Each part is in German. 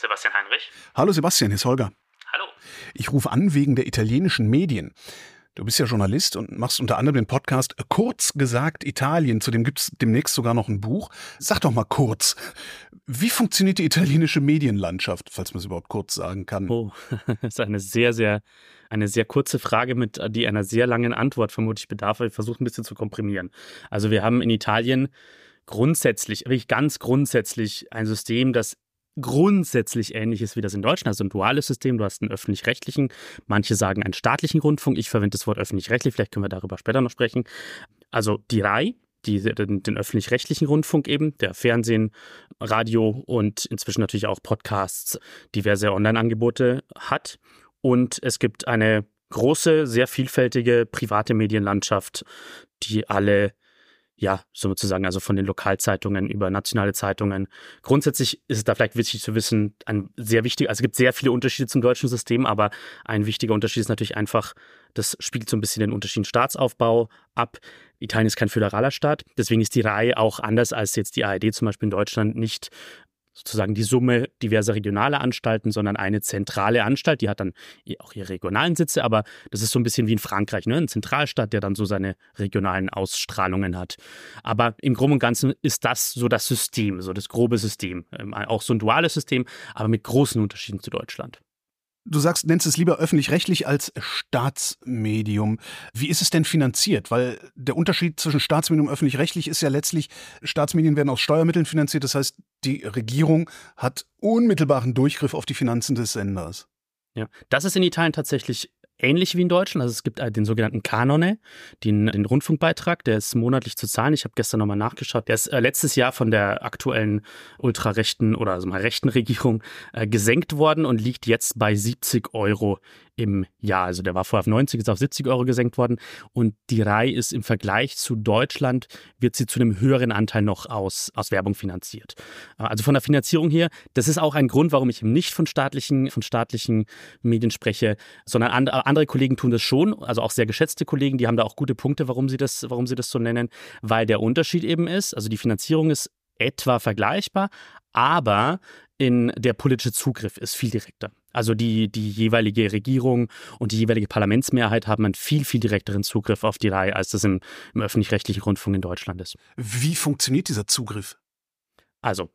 Sebastian Heinrich. Hallo Sebastian, hier ist Holger. Hallo. Ich rufe an wegen der italienischen Medien. Du bist ja Journalist und machst unter anderem den Podcast Kurz gesagt Italien. Zudem gibt es demnächst sogar noch ein Buch. Sag doch mal kurz, wie funktioniert die italienische Medienlandschaft, falls man es überhaupt kurz sagen kann? Oh, das ist eine sehr kurze Frage, die einer sehr langen Antwort vermutlich bedarf. Ich versuche ein bisschen zu komprimieren. Also wir haben in Italien grundsätzlich, wirklich ganz grundsätzlich ein System, das grundsätzlich ähnlich ist wie das in Deutschland, also ein duales System. Du hast einen öffentlich-rechtlichen, manche sagen einen staatlichen Rundfunk. Ich verwende das Wort öffentlich-rechtlich, vielleicht können wir darüber später noch sprechen. Also die RAI, den öffentlich-rechtlichen Rundfunk eben, der Fernsehen, Radio und inzwischen natürlich auch Podcasts, diverse Online-Angebote hat. Und es gibt eine große, sehr vielfältige private Medienlandschaft, die alle, ja, sozusagen, also von den Lokalzeitungen über nationale Zeitungen. Grundsätzlich ist es da vielleicht wichtig zu wissen, also es gibt sehr viele Unterschiede zum deutschen System, aber ein wichtiger Unterschied ist natürlich einfach, das spiegelt so ein bisschen den unterschiedlichen Staatsaufbau ab. Italien ist kein föderaler Staat, deswegen ist die RAI auch anders als jetzt die ARD zum Beispiel in Deutschland nicht sozusagen die Summe diverser regionaler Anstalten, sondern eine zentrale Anstalt, die hat dann auch ihre regionalen Sitze, aber das ist so ein bisschen wie in Frankreich, ne? Ein Zentralstaat, der dann so seine regionalen Ausstrahlungen hat. Aber im Groben und Ganzen ist das so das System, so das grobe System. Auch so ein duales System, aber mit großen Unterschieden zu Deutschland. Du nennst es lieber öffentlich-rechtlich als Staatsmedium. Wie ist es denn finanziert? Weil der Unterschied zwischen Staatsmedium und öffentlich-rechtlich ist ja letztlich, Staatsmedien werden aus Steuermitteln finanziert. Das heißt, die Regierung hat unmittelbaren Durchgriff auf die Finanzen des Senders. Ja, das ist in Italien tatsächlich ähnlich wie in Deutschland. Also es gibt den sogenannten Canone, den Rundfunkbeitrag, der ist monatlich zu zahlen. Ich habe gestern nochmal nachgeschaut. Der ist letztes Jahr von der aktuellen ultrarechten oder also mal rechten Regierung gesenkt worden und liegt jetzt bei 70 € im Jahr. Also der war vorher auf 90, ist auf 70 € gesenkt worden. Und die RAI ist im Vergleich zu Deutschland, wird sie zu einem höheren Anteil noch aus Werbung finanziert. Also von der Finanzierung hier, das ist auch ein Grund, warum ich eben nicht von staatlichen Medien spreche, sondern andere Kollegen tun das schon, also auch sehr geschätzte Kollegen, die haben da auch gute Punkte, warum sie das so nennen, weil der Unterschied eben ist, also die Finanzierung ist etwa vergleichbar, aber der politische Zugriff ist viel direkter. Also die jeweilige Regierung und die jeweilige Parlamentsmehrheit haben einen viel, viel direkteren Zugriff auf die RAI, als das im öffentlich-rechtlichen Rundfunk in Deutschland ist. Wie funktioniert dieser Zugriff? Also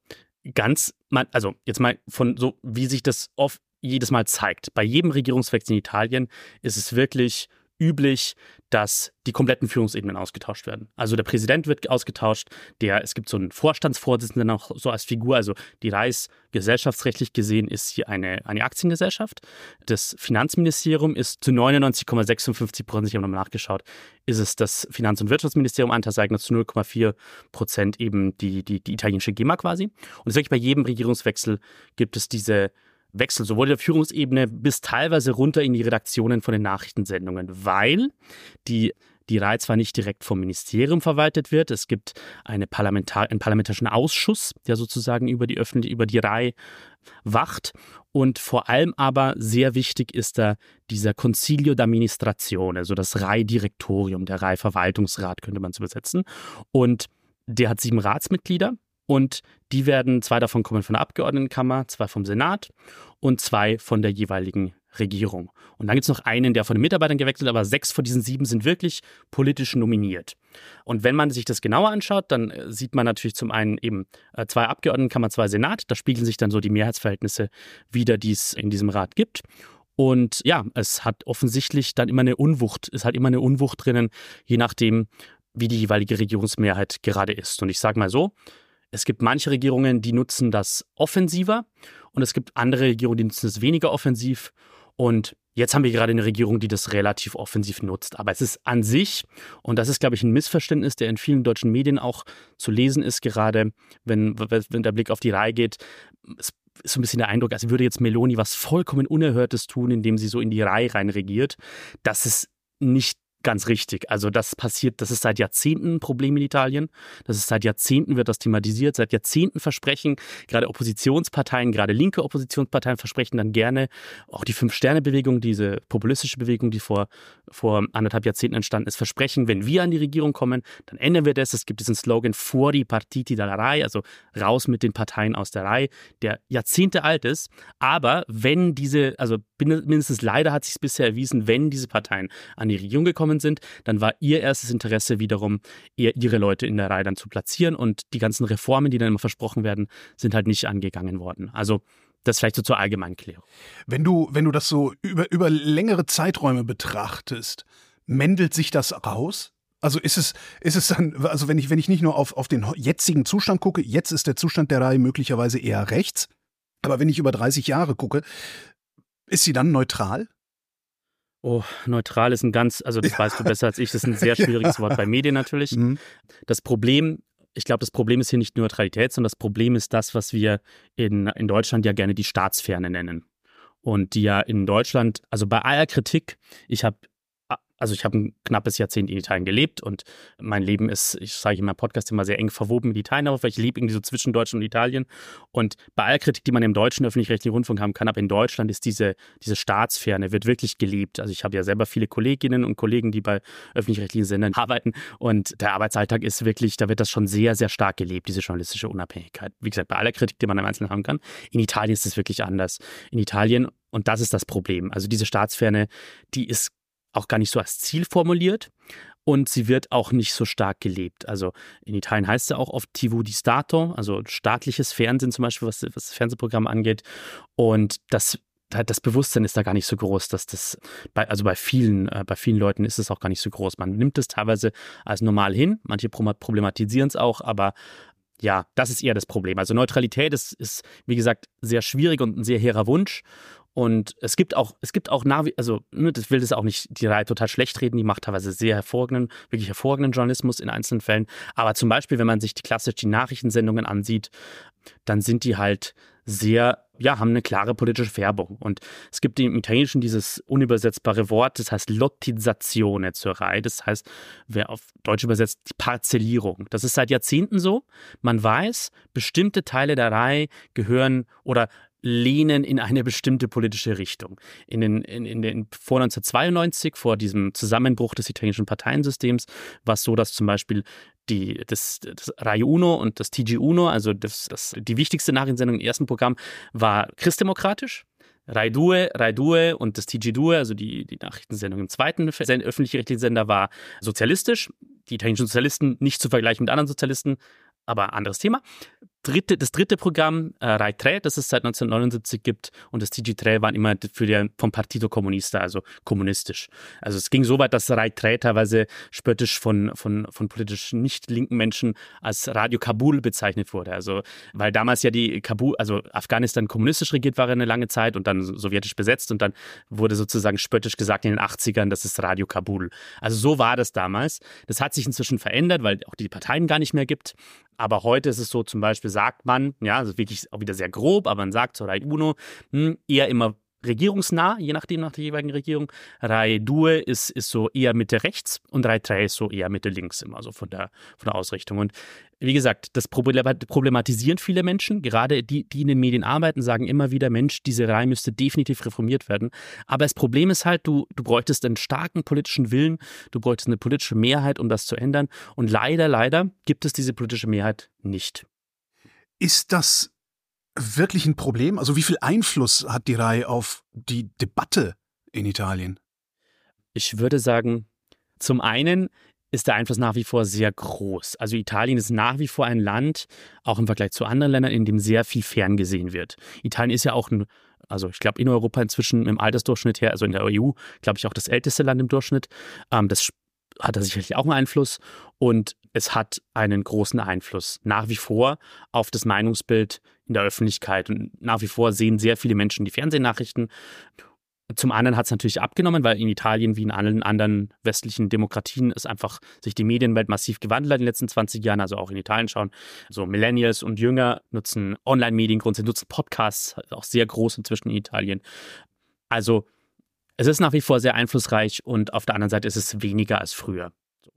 jetzt mal von so, wie sich das oft jedes Mal zeigt. Bei jedem Regierungswechsel in Italien ist es wirklich üblich, dass die kompletten Führungsebenen ausgetauscht werden. Also der Präsident wird ausgetauscht, es gibt so einen Vorstandsvorsitzenden auch so als Figur, also die RAI ist gesellschaftsrechtlich gesehen ist hier eine Aktiengesellschaft. Das Finanzministerium ist zu 99,56%, ich habe nochmal nachgeschaut, ist es das Finanz- und Wirtschaftsministerium, Anteilseigner zu 0,4% eben die italienische GEMA quasi. Und es ist wirklich bei jedem Regierungswechsel gibt es diese Wechsel, sowohl der Führungsebene bis teilweise runter in die Redaktionen von den Nachrichtensendungen, weil die RAI zwar nicht direkt vom Ministerium verwaltet wird, es gibt einen parlamentarischen Ausschuss, der sozusagen über die RAI wacht und vor allem aber sehr wichtig ist da dieser Consiglio d'Amministrazione, also das RAI-Direktorium, der RAI-Verwaltungsrat könnte man es übersetzen und der hat 7 Ratsmitglieder. Und die 2 davon kommen von der Abgeordnetenkammer, 2 vom Senat und 2 von der jeweiligen Regierung. Und dann gibt es noch einen, der von den Mitarbeitern gewechselt, aber 6 von diesen 7 sind wirklich politisch nominiert. Und wenn man sich das genauer anschaut, dann sieht man natürlich zum einen eben 2 Abgeordnetenkammer, 2 Senat. Da spiegeln sich dann so die Mehrheitsverhältnisse wider, die es in diesem Rat gibt. Und ja, es hat offensichtlich dann immer eine Unwucht drinnen, je nachdem, wie die jeweilige Regierungsmehrheit gerade ist. Und ich sage mal so, es gibt manche Regierungen, die nutzen das offensiver und es gibt andere Regierungen, die nutzen es weniger offensiv. Und jetzt haben wir gerade eine Regierung, die das relativ offensiv nutzt. Aber es ist an sich, und das ist, glaube ich, ein Missverständnis, der in vielen deutschen Medien auch zu lesen ist, gerade wenn der Blick auf die RAI geht, es ist so ein bisschen der Eindruck, als würde jetzt Meloni was vollkommen Unerhörtes tun, indem sie so in die RAI rein regiert. Das ist nicht Ganz richtig. Also das ist seit Jahrzehnten ein Problem in Italien. Seit Jahrzehnten wird das thematisiert. Seit Jahrzehnten versprechen gerade Oppositionsparteien, gerade linke Oppositionsparteien versprechen dann gerne, auch die Fünf-Sterne-Bewegung, diese populistische Bewegung, die vor 1,5 Jahrzehnten entstanden ist, versprechen, wenn wir an die Regierung kommen, dann ändern wir das. Es gibt diesen Slogan Fuori partiti dalla Rai, also raus mit den Parteien aus der Reihe, der Jahrzehnte alt ist. Aber wenn mindestens leider hat sich es bisher erwiesen, wenn diese Parteien an die Regierung gekommen sind, dann war ihr erstes Interesse wiederum, eher ihre Leute in der Reihe dann zu platzieren und die ganzen Reformen, die dann immer versprochen werden, sind halt nicht angegangen worden. Also das vielleicht so zur Allgemeinklärung. Wenn du das so über längere Zeiträume betrachtest, mändelt sich das raus? Also ist es dann, also wenn ich nicht nur auf den jetzigen Zustand gucke, jetzt ist der Zustand der Reihe möglicherweise eher rechts, aber wenn ich über 30 Jahre gucke, ist sie dann neutral? Oh, neutral ist das weißt du besser als ich, das ist ein sehr schwieriges Wort bei Medien natürlich. Mhm. Das Problem ist hier nicht Neutralität, sondern das Problem ist das, was wir in Deutschland ja gerne die Staatsferne nennen. Und die ja in Deutschland, also bei aller Kritik, ich habe ein knappes Jahrzehnt in Italien gelebt und mein Leben ist, ich sage in meinem Podcast immer sehr eng verwoben mit Italien, aber ich lebe irgendwie so zwischen Deutschland und Italien. Und bei aller Kritik, die man im deutschen öffentlich-rechtlichen Rundfunk haben kann, aber in Deutschland ist diese Staatsferne, wird wirklich gelebt. Also ich habe ja selber viele Kolleginnen und Kollegen, die bei öffentlich-rechtlichen Sendern arbeiten und der Arbeitsalltag ist wirklich, da wird das schon sehr, sehr stark gelebt, diese journalistische Unabhängigkeit. Wie gesagt, bei aller Kritik, die man im Einzelnen haben kann. In Italien ist es wirklich anders. In Italien, und das ist das Problem, also diese Staatsferne, die ist auch gar nicht so als Ziel formuliert und sie wird auch nicht so stark gelebt. Also in Italien heißt es ja auch oft TV di Stato, also staatliches Fernsehen zum Beispiel, was das Fernsehprogramm angeht. Und das Bewusstsein ist da gar nicht so groß, dass das bei vielen Leuten ist es auch gar nicht so groß. Man nimmt es teilweise als normal hin, manche problematisieren es auch, aber ja, das ist eher das Problem. Also Neutralität ist wie gesagt, sehr schwierig und ein sehr hehrer Wunsch. Und es gibt auch das will das auch nicht die Reihe total schlecht reden, die macht teilweise wirklich hervorragenden Journalismus in einzelnen Fällen. Aber zum Beispiel, wenn man sich die Nachrichtensendungen ansieht, dann sind die halt haben eine klare politische Färbung. Und es gibt im Italienischen dieses unübersetzbare Wort, das heißt Lottizzazione zur Reihe. Das heißt, wer auf Deutsch übersetzt, die Parzellierung. Das ist seit Jahrzehnten so. Man weiß, bestimmte Teile der Reihe gehören oder lehnen in eine bestimmte politische Richtung. Vor 1992, vor diesem Zusammenbruch des italienischen Parteiensystems, war es so, dass zum Beispiel das Rai Uno und das TG Uno, also die wichtigste Nachrichtensendung im ersten Programm, war christdemokratisch. Rai Due und das TG2, also die Nachrichtensendung im zweiten öffentlich-rechtlichen Sender, war sozialistisch. Die italienischen Sozialisten nicht zu vergleichen mit anderen Sozialisten, aber anderes Thema. Das dritte Programm, Rai 3, das es seit 1979 gibt, und das TG3 waren immer vom Partito Comunista, also kommunistisch. Also es ging so weit, dass Rai 3 teilweise spöttisch von politisch nicht linken Menschen als Radio Kabul bezeichnet wurde. Also weil damals ja Afghanistan kommunistisch regiert war eine lange Zeit und dann sowjetisch besetzt und dann wurde sozusagen spöttisch gesagt in den 80ern, das ist Radio Kabul. Also so war das damals. Das hat sich inzwischen verändert, weil auch die Parteien gar nicht mehr gibt. Aber heute ist es so, zum Beispiel sagt man, ja, das ist wirklich auch wieder sehr grob, aber man sagt zur Rai Uno eher immer regierungsnah, je nachdem nach der jeweiligen Regierung. Rai Due ist so eher Mitte rechts und Rai 3 ist so eher Mitte links immer, so von der Ausrichtung. Und wie gesagt, das problematisieren viele Menschen, gerade die in den Medien arbeiten, sagen immer wieder, Mensch, diese Reihe müsste definitiv reformiert werden. Aber das Problem ist halt, du bräuchtest einen starken politischen Willen, du bräuchtest eine politische Mehrheit, um das zu ändern. Und leider gibt es diese politische Mehrheit nicht. Ist das wirklich ein Problem? Also wie viel Einfluss hat die Reihe auf die Debatte in Italien? Ich würde sagen, zum einen ist der Einfluss nach wie vor sehr groß. Also Italien ist nach wie vor ein Land, auch im Vergleich zu anderen Ländern, in dem sehr viel ferngesehen wird. Italien ist ja auch ich glaube in Europa inzwischen im Altersdurchschnitt her, also in der EU, glaube ich auch das älteste Land im Durchschnitt. Das hat da sicherlich auch einen Einfluss und es hat einen großen Einfluss nach wie vor auf das Meinungsbild in der Öffentlichkeit und nach wie vor sehen sehr viele Menschen die Fernsehnachrichten. Zum anderen hat es natürlich abgenommen, weil in Italien wie in allen anderen westlichen Demokratien es einfach sich die Medienwelt massiv gewandelt hat in den letzten 20 Jahren, also auch in Italien schauen. So Millennials und Jünger nutzen Online-Medien grundsätzlich, nutzen Podcasts, auch sehr groß inzwischen in Italien. Also es ist nach wie vor sehr einflussreich und auf der anderen Seite ist es weniger als früher.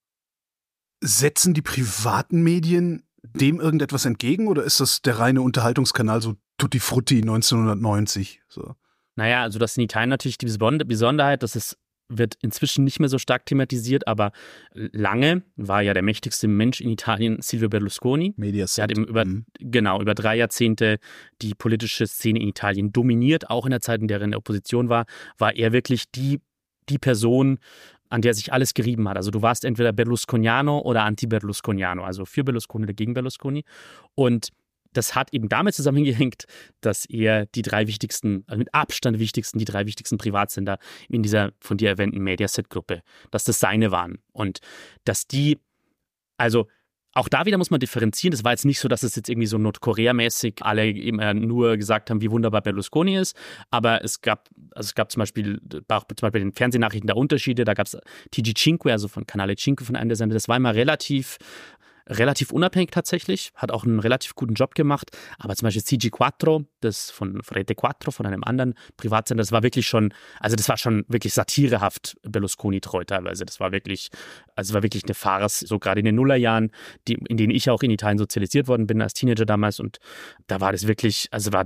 Setzen die privaten Medien dem irgendetwas entgegen oder ist das der reine Unterhaltungskanal, so Tutti Frutti 1990? So. Naja, also das ist in Italien natürlich die Besonderheit, dass es wird inzwischen nicht mehr so stark thematisiert, aber lange war ja der mächtigste Mensch in Italien Silvio Berlusconi. Mediaset. Der hat eben über 3 Jahrzehnte die politische Szene in Italien dominiert. Auch in der Zeit, in der er in der Opposition war er wirklich die Person, an der sich alles gerieben hat. Also du warst entweder Berlusconiano oder Anti-Berlusconiano, also für Berlusconi oder gegen Berlusconi. Und das hat eben damit zusammengehängt, dass er die 3 wichtigsten, also mit Abstand wichtigsten, die 3 wichtigsten Privatsender in dieser von dir erwähnten Mediaset-Gruppe, dass das seine waren. Und dass die, also auch da wieder muss man differenzieren. Das war jetzt nicht so, dass es jetzt irgendwie so Nordkorea-mäßig alle immer nur gesagt haben, wie wunderbar Berlusconi ist. Aber es gab zum Beispiel bei den Fernsehnachrichten da Unterschiede. Da gab es TG5, also von Canale 5 von einem der Sender. Das war immer relativ unabhängig tatsächlich, hat auch einen relativ guten Job gemacht, aber zum Beispiel CG4, das von Rete 4, von einem anderen Privatsender, das war schon wirklich satirehaft Berlusconi-treu teilweise. Das war wirklich eine Farce, so gerade in den Nullerjahren, in denen ich auch in Italien sozialisiert worden bin als Teenager damals, und da war das wirklich,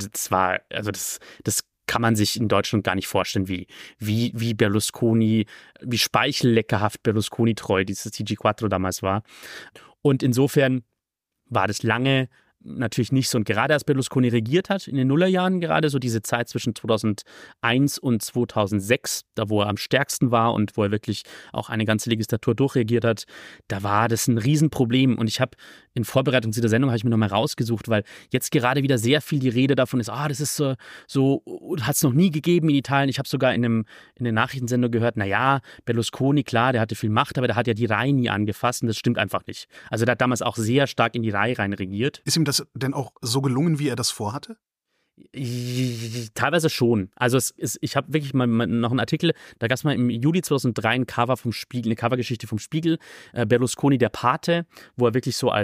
das kann man sich in Deutschland gar nicht vorstellen, wie Berlusconi, wie speichelleckerhaft Berlusconi-treu dieses TG4 damals war. Und insofern war das lange natürlich nicht so. Und gerade als Berlusconi regiert hat, in den Nullerjahren gerade, so diese Zeit zwischen 2001 und 2006, da wo er am stärksten war und wo er wirklich auch eine ganze Legislatur durchregiert hat, da war das ein Riesenproblem. Und ich habe in Vorbereitung zu der Sendung habe ich mir nochmal rausgesucht, weil jetzt gerade wieder sehr viel die Rede davon ist, das ist so hat es noch nie gegeben in Italien. Ich habe sogar in der Nachrichtensendung gehört, naja, Berlusconi, klar, der hatte viel Macht, aber der hat ja die Reihe nie angefasst und das stimmt einfach nicht. Also der hat damals auch sehr stark in die Reihe rein regiert. Ist ihm das denn auch so gelungen, wie er das vorhatte? Teilweise schon. Also ich habe wirklich mal noch einen Artikel, da gab es mal im Juli 2003 ein Cover vom Spiegel, eine Covergeschichte vom Spiegel, Berlusconi der Pate, wo er wirklich so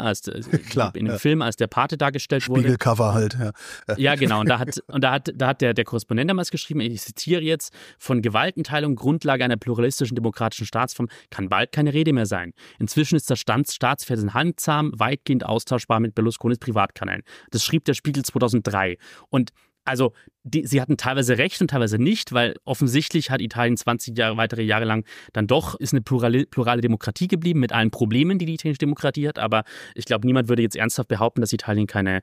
Klar, in dem Film als der Pate dargestellt wurde. Spiegelcover halt, ja. Ja, genau. Und da hat der Korrespondent damals geschrieben, ich zitiere jetzt: Von Gewaltenteilung, Grundlage einer pluralistischen demokratischen Staatsform, kann bald keine Rede mehr sein. Inzwischen ist das Staatsfernsehen handsam, weitgehend austauschbar mit Berlusconis Privatkanälen. Das schrieb der Spiegel 2003. Und also sie hatten teilweise recht und teilweise nicht, weil offensichtlich hat Italien 20 weitere Jahre lang dann doch, ist eine plurale Demokratie geblieben mit allen Problemen, die italienische Demokratie hat. Aber ich glaube, niemand würde jetzt ernsthaft behaupten, dass Italien keine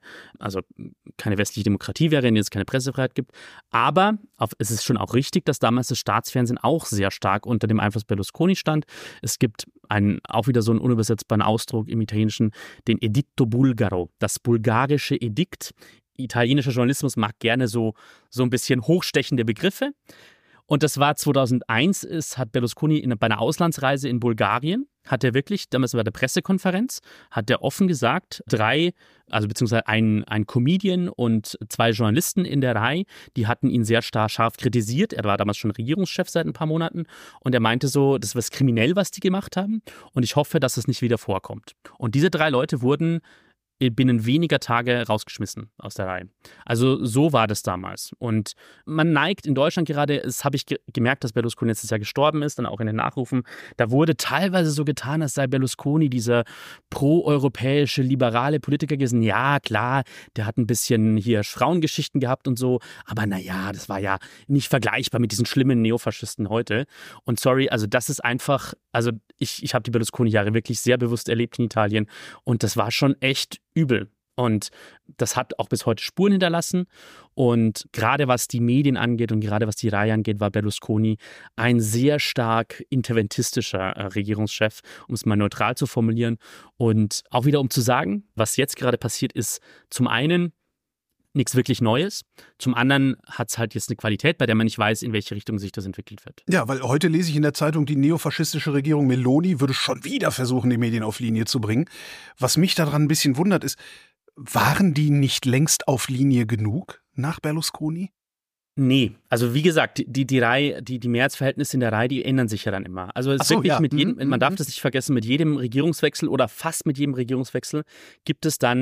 westliche Demokratie wäre, in der es keine Pressefreiheit gibt. Aber es ist schon auch richtig, dass damals das Staatsfernsehen auch sehr stark unter dem Einfluss Berlusconi stand. Es gibt auch wieder so einen unübersetzbaren Ausdruck im Italienischen, den Editto Bulgaro, das bulgarische Edikt. Italienischer Journalismus mag gerne so ein bisschen hochstechende Begriffe. Und das war 2001, hat Berlusconi bei einer Auslandsreise in Bulgarien, hat er wirklich, damals bei der Pressekonferenz, hat er offen gesagt, beziehungsweise ein Comedian und 2 Journalisten in der Reihe, die hatten ihn sehr scharf kritisiert. Er war damals schon Regierungschef seit ein paar Monaten und er meinte so, das war kriminell, was die gemacht haben, und ich hoffe, dass es nicht wieder vorkommt. Und diese 3 Leute wurden binnen weniger Tage rausgeschmissen aus der Reihe. Also so war das damals. Und man neigt in Deutschland gerade, das habe ich gemerkt, dass Berlusconi letztes Jahr gestorben ist, dann auch in den Nachrufen, da wurde teilweise so getan, als sei Berlusconi dieser pro-europäische, liberale Politiker gewesen. Ja, klar, der hat ein bisschen hier Frauengeschichten gehabt und so, aber naja, das war ja nicht vergleichbar mit diesen schlimmen Neofaschisten heute. Und sorry, also das ist einfach, also ich habe die Berlusconi-Jahre wirklich sehr bewusst erlebt in Italien und das war schon echt übel. Und das hat auch bis heute Spuren hinterlassen. Und gerade was die Medien angeht und gerade was die Reihe angeht, war Berlusconi ein sehr stark interventistischer Regierungschef, um es mal neutral zu formulieren. Und auch wieder, um zu sagen, was jetzt gerade passiert ist, zum einen nichts wirklich Neues. Zum anderen hat es halt jetzt eine Qualität, bei der man nicht weiß, in welche Richtung sich das entwickelt wird. Ja, weil heute lese ich in der Zeitung, die neofaschistische Regierung Meloni würde schon wieder versuchen, die Medien auf Linie zu bringen. Was mich daran ein bisschen wundert ist, waren die nicht längst auf Linie genug nach Berlusconi? Nee, also wie gesagt, die Reihe, die Mehrheitsverhältnisse in der Reihe, die ändern sich ja dann immer. Also es ist wirklich mit jedem, man darf das nicht vergessen, mit jedem Regierungswechsel oder fast mit jedem Regierungswechsel gibt es dann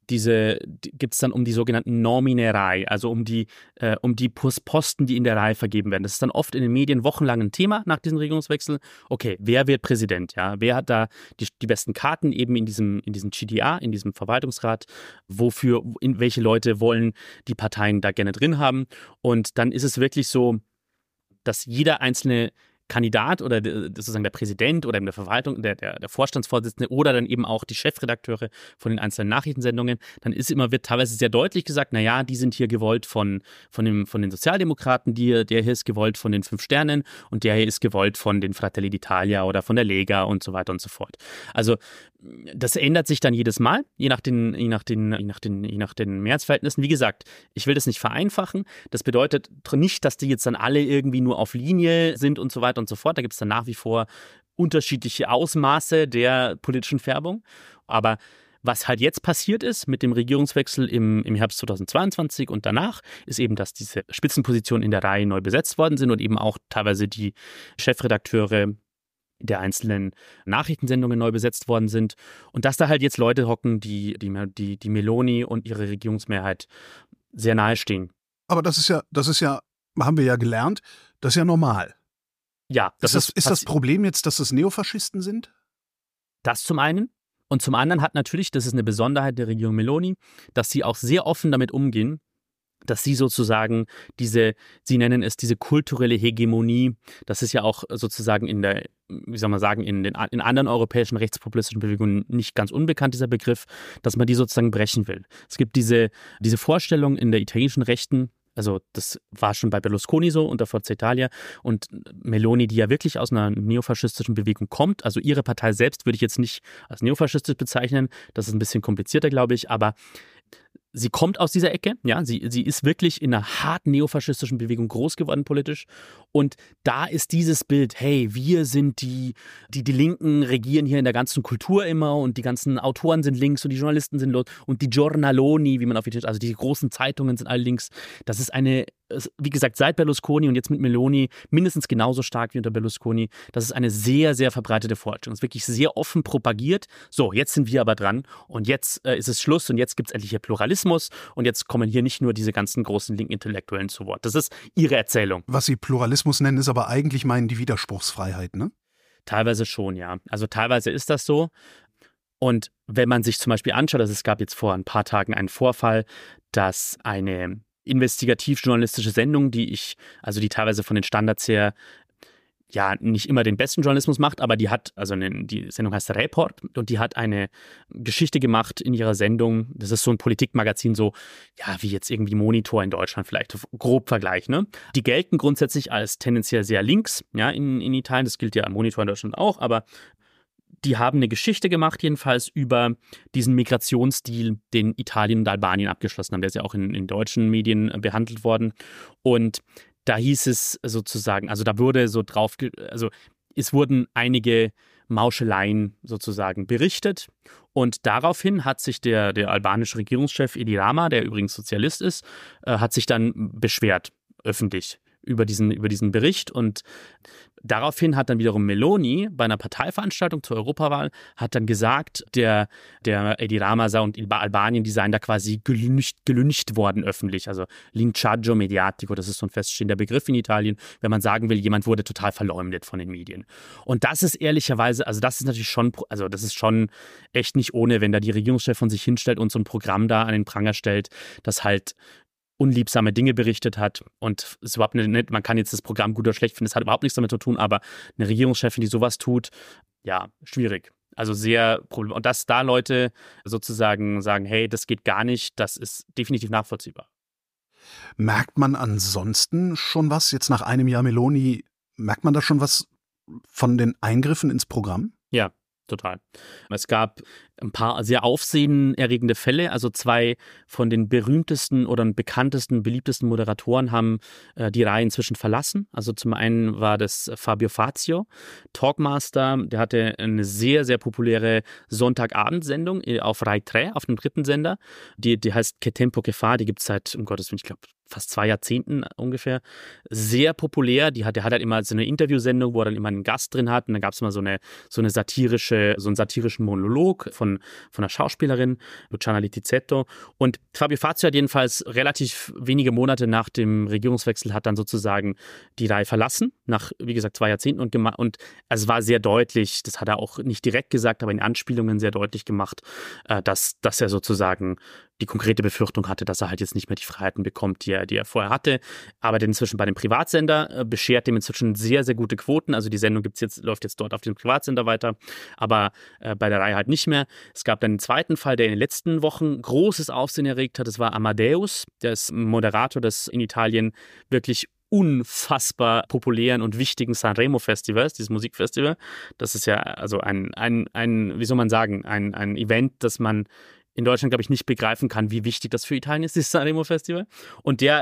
gibt es dann um die sogenannten Nominierei, also um die Posten, die in der Reihe vergeben werden. Das ist dann oft in den Medien wochenlang ein Thema nach diesem Regierungswechsel. Okay, wer wird Präsident? Ja, wer hat da die besten Karten eben in diesem GDA, in diesem Verwaltungsrat? Welche Leute wollen die Parteien da gerne drin haben? Und dann ist es wirklich so, dass jeder einzelne Kandidat oder sozusagen der Präsident oder in der Verwaltung, der Vorstandsvorsitzende oder dann eben auch die Chefredakteure von den einzelnen Nachrichtensendungen, dann wird teilweise sehr deutlich gesagt, naja, die sind hier gewollt von den Sozialdemokraten, der hier ist gewollt von den 5 Sternen und der hier ist gewollt von den Fratelli d'Italia oder von der Lega und so weiter und so fort. Also das ändert sich dann jedes Mal, je nach den Mehrheitsverhältnissen. Wie gesagt, ich will das nicht vereinfachen. Das bedeutet nicht, dass die jetzt dann alle irgendwie nur auf Linie sind und so weiter und so fort. Da gibt es dann nach wie vor unterschiedliche Ausmaße der politischen Färbung. Aber was halt jetzt passiert ist mit dem Regierungswechsel im Herbst 2022 und danach, ist eben, dass diese Spitzenpositionen in der Reihe neu besetzt worden sind und eben auch teilweise die Chefredakteure der einzelnen Nachrichtensendungen neu besetzt worden sind und dass da halt jetzt Leute hocken, die Meloni und ihre Regierungsmehrheit sehr nahe stehen. Aber das ist ja, haben wir ja gelernt, das ist ja normal. Ja. Ist das Problem jetzt, dass es Neofaschisten sind? Das zum einen. Und zum anderen hat natürlich, das ist eine Besonderheit der Regierung Meloni, dass sie auch sehr offen damit umgehen, dass sie sozusagen sie nennen es diese kulturelle Hegemonie, das ist ja auch sozusagen in anderen europäischen rechtspopulistischen Bewegungen nicht ganz unbekannt, dieser Begriff, dass man die sozusagen brechen will. Es gibt diese Vorstellung in der italienischen Rechten, also das war schon bei Berlusconi so unter Forza Italia und Meloni, die ja wirklich aus einer neofaschistischen Bewegung kommt, also ihre Partei selbst würde ich jetzt nicht als neofaschistisch bezeichnen, das ist ein bisschen komplizierter, glaube ich, aber sie kommt aus dieser Ecke, ja, sie ist wirklich in einer harten neofaschistischen Bewegung groß geworden politisch und da ist dieses Bild, hey, wir sind die Linken regieren hier in der ganzen Kultur immer und die ganzen Autoren sind links und die Journalisten sind los und die Giornaloni, wie man auf Italienisch, also die großen Zeitungen sind alle links, das ist wie gesagt, seit Berlusconi und jetzt mit Meloni mindestens genauso stark wie unter Berlusconi, das ist eine sehr, sehr verbreitete Vorstellung. Es ist wirklich sehr offen propagiert. So, jetzt sind wir aber dran und jetzt ist es Schluss und jetzt gibt es endlich hier Pluralismus und jetzt kommen hier nicht nur diese ganzen großen linken Intellektuellen zu Wort. Das ist ihre Erzählung. Was sie Pluralismus nennen, ist aber eigentlich die Widerspruchsfreiheit, ne? Teilweise schon, ja. Also teilweise ist das so. Und wenn man sich zum Beispiel anschaut, es gab jetzt vor ein paar Tagen einen Vorfall, dass eine investigativ-journalistische Sendung, die teilweise von den Standards her ja nicht immer den besten Journalismus macht, aber die Sendung heißt Report und die hat eine Geschichte gemacht in ihrer Sendung, das ist so ein Politikmagazin, so ja wie jetzt irgendwie Monitor in Deutschland vielleicht, grob Vergleich, ne? Die gelten grundsätzlich als tendenziell sehr links, ja, in Italien, das gilt ja am Monitor in Deutschland auch, aber die haben eine Geschichte gemacht, jedenfalls über diesen Migrationsdeal, den Italien und Albanien abgeschlossen haben. Der ist ja auch in deutschen Medien behandelt worden. Und da hieß es sozusagen, also da wurde so es wurden einige Mauscheleien sozusagen berichtet. Und daraufhin hat sich der albanische Regierungschef Edi Rama, der übrigens Sozialist ist, hat sich dann beschwert, öffentlich, über diesen Bericht und daraufhin hat dann wiederum Meloni bei einer Parteiveranstaltung zur Europawahl hat dann gesagt, der Edi Rama und Albanien, die seien da quasi gelyncht worden öffentlich, also Linciaggio mediatico, das ist so ein feststehender Begriff in Italien, wenn man sagen will, jemand wurde total verleumdet von den Medien. Und das ist ehrlicherweise, also das ist natürlich schon, also das ist schon echt nicht ohne, wenn da die Regierungschef von sich hinstellt und so ein Programm da an den Pranger stellt, das halt unliebsame Dinge berichtet hat und es überhaupt nicht, man kann jetzt das Programm gut oder schlecht finden, es hat überhaupt nichts damit zu tun, aber eine Regierungschefin, die sowas tut, ja, schwierig. Also sehr problematisch. Und dass da Leute sozusagen sagen, hey, das geht gar nicht, das ist definitiv nachvollziehbar. Merkt man ansonsten schon was, jetzt nach einem Jahr Meloni, merkt man da schon was von den Eingriffen ins Programm? Ja, total. Es gab ein paar sehr aufsehenerregende Fälle. Also 2 von den berühmtesten oder bekanntesten, beliebtesten Moderatoren haben die Reihe inzwischen verlassen. Also zum einen war das Fabio Fazio, Talkmaster. Der hatte eine sehr, sehr populäre Sonntagabendsendung auf Rai 3, auf dem 3. Sender. Die heißt Che Tempo Che Fa. Die gibt es seit, um Gottes Willen, ich glaube, fast 2 Jahrzehnten ungefähr. Sehr populär. Der hat halt immer so eine Interviewsendung, wo er dann immer einen Gast drin hat. Und dann gab es immer so einen satirischen Monolog von von einer Schauspielerin, Luciana Littizzetto. Und Fabio Fazio hat jedenfalls relativ wenige Monate nach dem Regierungswechsel hat dann sozusagen die Rai verlassen, nach, wie gesagt, 2 Jahrzehnten und also es war sehr deutlich, das hat er auch nicht direkt gesagt, aber in Anspielungen sehr deutlich gemacht, dass er sozusagen die konkrete Befürchtung hatte, dass er halt jetzt nicht mehr die Freiheiten bekommt, die er vorher hatte. Aber inzwischen bei dem Privatsender beschert dem inzwischen sehr, sehr gute Quoten. Also die Sendung läuft jetzt dort auf dem Privatsender weiter, aber bei der Rai halt nicht mehr. Es gab dann einen zweiten Fall, der in den letzten Wochen großes Aufsehen erregt hat. Das war Amadeus, der ist Moderator des in Italien wirklich unfassbar populären und wichtigen Sanremo-Festivals, dieses Musikfestival. Das ist ja also ein wie soll man sagen, ein Event, das man in Deutschland, glaube ich, nicht begreifen kann, wie wichtig das für Italien ist, dieses Sanremo-Festival. Und der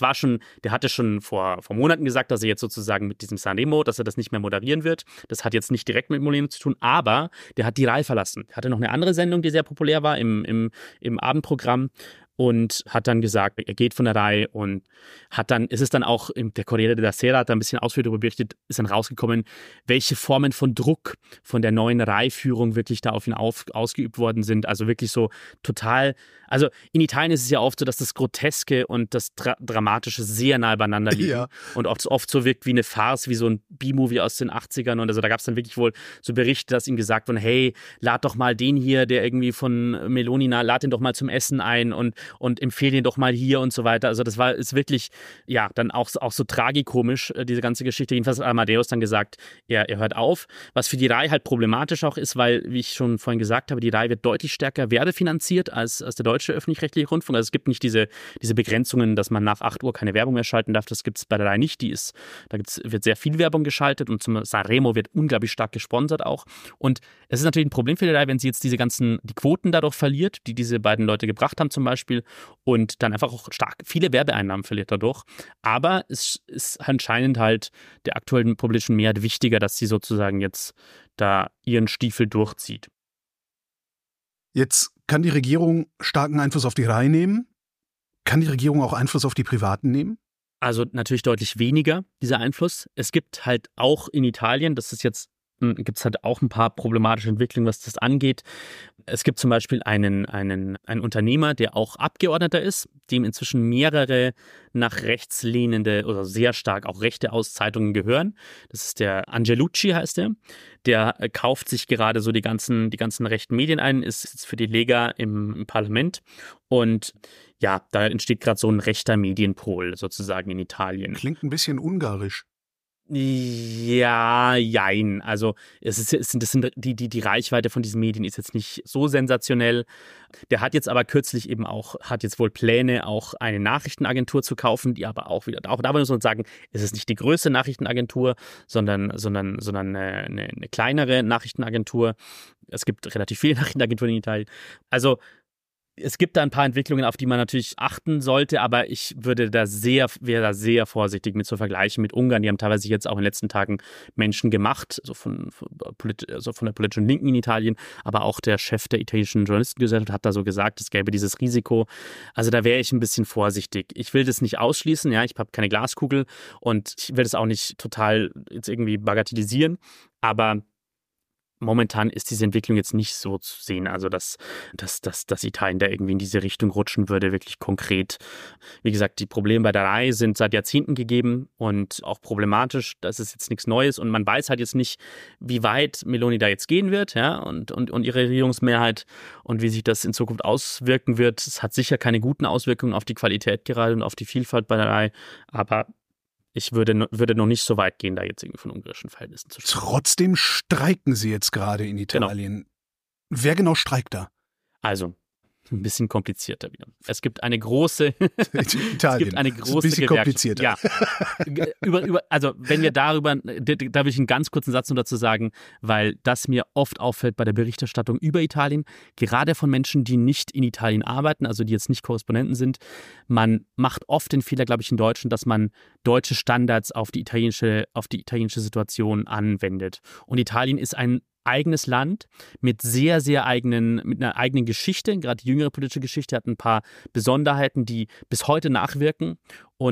hatte schon vor Monaten gesagt, dass er jetzt sozusagen mit diesem Sanremo, dass er das nicht mehr moderieren wird. Das hat jetzt nicht direkt mit Molino zu tun, aber der hat die Rai verlassen. Er hatte noch eine andere Sendung, die sehr populär war im Abendprogramm. Und hat dann gesagt, er geht von der Rai und ist es dann auch, der Corriere della Sera hat da ein bisschen ausführlich darüber berichtet, ist dann rausgekommen, welche Formen von Druck von der neuen Rai-Führung wirklich da auf ihn ausgeübt worden sind. Also wirklich so total, also in Italien ist es ja oft so, dass das Groteske und das Dramatische sehr nahe beieinander liegen. Ja. Und oft so wirkt wie eine Farce, wie so ein B-Movie aus den 80ern. Und also da gab es dann wirklich wohl so Berichte, dass ihm gesagt wurde, hey, lad doch mal den hier, der irgendwie von Meloni, lad den doch mal zum Essen ein und empfehle ihn doch mal hier und so weiter. Also das ist wirklich, ja, dann auch so tragikomisch, diese ganze Geschichte. Jedenfalls hat Amadeus dann gesagt, er hört auf. Was für die Rai halt problematisch auch ist, weil, wie ich schon vorhin gesagt habe, die Rai wird deutlich stärker werbefinanziert als der deutsche öffentlich-rechtliche Rundfunk. Also es gibt nicht diese Begrenzungen, dass man nach 8 Uhr keine Werbung mehr schalten darf. Das gibt es bei der Rai nicht. Wird sehr viel Werbung geschaltet und zum Sanremo wird unglaublich stark gesponsert auch. Und es ist natürlich ein Problem für die Rai, wenn sie jetzt die Quoten dadurch verliert, die diese beiden Leute gebracht haben zum Beispiel, und dann einfach auch stark viele Werbeeinnahmen verliert dadurch. Aber es ist anscheinend halt der aktuellen politischen Mehrheit wichtiger, dass sie sozusagen jetzt da ihren Stiefel durchzieht. Jetzt kann die Regierung starken Einfluss auf die Rai nehmen. Kann die Regierung auch Einfluss auf die Privaten nehmen? Also natürlich deutlich weniger, dieser Einfluss. Es gibt halt auch in Italien, gibt es halt auch ein paar problematische Entwicklungen, was das angeht. Es gibt zum Beispiel einen Unternehmer, der auch Abgeordneter ist, dem inzwischen mehrere nach rechts lehnende oder sehr stark auch rechte Zeitungen gehören. Das ist der Angelucci, heißt der. Der kauft sich gerade so die ganzen rechten Medien ein, ist jetzt für die Lega im Parlament. Und ja, da entsteht gerade so ein rechter Medienpol sozusagen in Italien. Klingt ein bisschen ungarisch. Ja, jein. Also die Reichweite von diesen Medien ist jetzt nicht so sensationell. Der hat jetzt aber kürzlich eben hat jetzt wohl Pläne, auch eine Nachrichtenagentur zu kaufen, die aber auch da muss man sagen, es ist nicht die größte Nachrichtenagentur, sondern eine kleinere Nachrichtenagentur. Es gibt relativ viele Nachrichtenagenturen in Italien. Also es gibt da ein paar Entwicklungen, auf die man natürlich achten sollte, aber ich wäre da sehr vorsichtig mit zu vergleichen mit Ungarn. Die haben teilweise jetzt auch in den letzten Tagen Menschen gemacht, so von der politischen Linken in Italien, aber auch der Chef der italienischen Journalistengesellschaft hat da so gesagt, es gäbe dieses Risiko. Also da wäre ich ein bisschen vorsichtig. Ich will das nicht ausschließen, ja, ich habe keine Glaskugel und ich will das auch nicht total jetzt irgendwie bagatellisieren, aber momentan ist diese Entwicklung jetzt nicht so zu sehen, also dass Italien da irgendwie in diese Richtung rutschen würde, wirklich konkret. Wie gesagt, die Probleme bei der Rai sind seit Jahrzehnten gegeben und auch problematisch. Das ist jetzt nichts Neues und man weiß halt jetzt nicht, wie weit Meloni da jetzt gehen wird, ja, und ihre Regierungsmehrheit und wie sich das in Zukunft auswirken wird. Es hat sicher keine guten Auswirkungen auf die Qualität gerade und auf die Vielfalt bei der Rai, aber ich würde noch nicht so weit gehen, da jetzt irgendwie von ungarischen Verhältnissen zu sprechen. Trotzdem streiken sie jetzt gerade in Italien. Genau. Wer genau streikt da? Also, ein bisschen komplizierter wieder. Es gibt eine große Italien. Ein bisschen komplizierter. Ja. Also, wenn wir da will ich einen ganz kurzen Satz nur dazu sagen, weil das mir oft auffällt bei der Berichterstattung über Italien, gerade von Menschen, die nicht in Italien arbeiten, also die jetzt nicht Korrespondenten sind. Man macht oft den Fehler, glaube ich, in Deutschen, dass man deutsche Standards auf die italienische Situation anwendet. Und Italien ist ein eigenes Land mit sehr, sehr mit einer eigenen Geschichte. Gerade die jüngere politische Geschichte hat ein paar Besonderheiten, die bis heute nachwirken. Und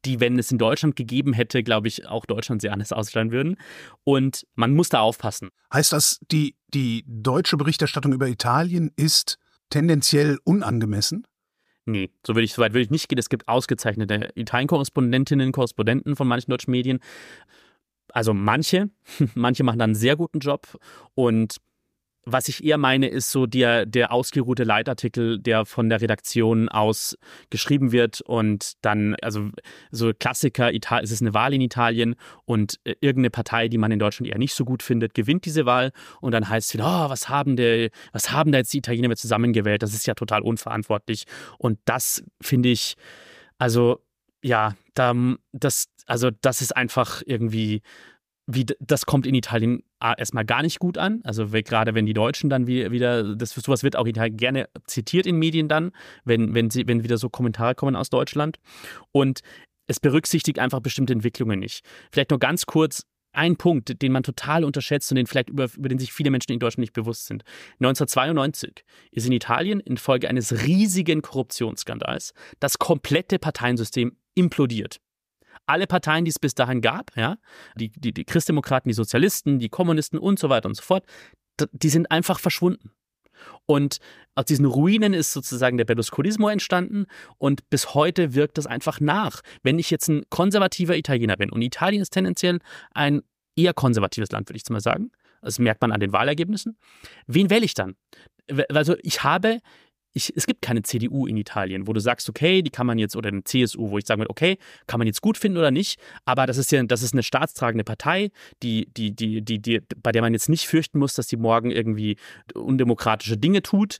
die, wenn es in Deutschland gegeben hätte, glaube ich, auch Deutschland sehr anders ausstrahlen würden. Und man muss da aufpassen. Heißt das, die deutsche Berichterstattung über Italien ist tendenziell unangemessen? Nee, so weit würde ich nicht gehen. Es gibt ausgezeichnete Italien-Korrespondentinnen, Korrespondenten von manchen deutschen Medien. Also manche machen dann einen sehr guten Job. Und was ich eher meine, ist so der ausgeruhte Leitartikel, der von der Redaktion aus geschrieben wird und dann, also so Klassiker, es ist eine Wahl in Italien und irgendeine Partei, die man in Deutschland eher nicht so gut findet, gewinnt diese Wahl und dann heißt es wieder, was haben da jetzt die Italiener mit zusammengewählt? Das ist ja total unverantwortlich. Und das finde ich, also ja, das ist einfach irgendwie, das kommt in Italien erstmal gar nicht gut an. Also gerade wenn die Deutschen dann wieder, sowas wird auch Italien gerne zitiert in Medien dann, wenn wieder so Kommentare kommen aus Deutschland. Und es berücksichtigt einfach bestimmte Entwicklungen nicht. Vielleicht noch ganz kurz ein Punkt, den man total unterschätzt und über den sich viele Menschen in Deutschland nicht bewusst sind. 1992 ist in Italien infolge eines riesigen Korruptionsskandals das komplette Parteiensystem implodiert. Alle Parteien, die es bis dahin gab, ja, die Christdemokraten, die Sozialisten, die Kommunisten und so weiter und so fort, die sind einfach verschwunden. Und aus diesen Ruinen ist sozusagen der Berlusconismo entstanden und bis heute wirkt das einfach nach. Wenn ich jetzt ein konservativer Italiener bin und Italien ist tendenziell ein eher konservatives Land, würde ich jetzt mal sagen, das merkt man an den Wahlergebnissen, wen wähle ich dann? Also es gibt keine CDU in Italien, wo du sagst, okay, die kann man jetzt, oder eine CSU, wo ich sagen würde, okay, kann man jetzt gut finden oder nicht, aber das ist eine staatstragende Partei, bei der man jetzt nicht fürchten muss, dass die morgen irgendwie undemokratische Dinge tut,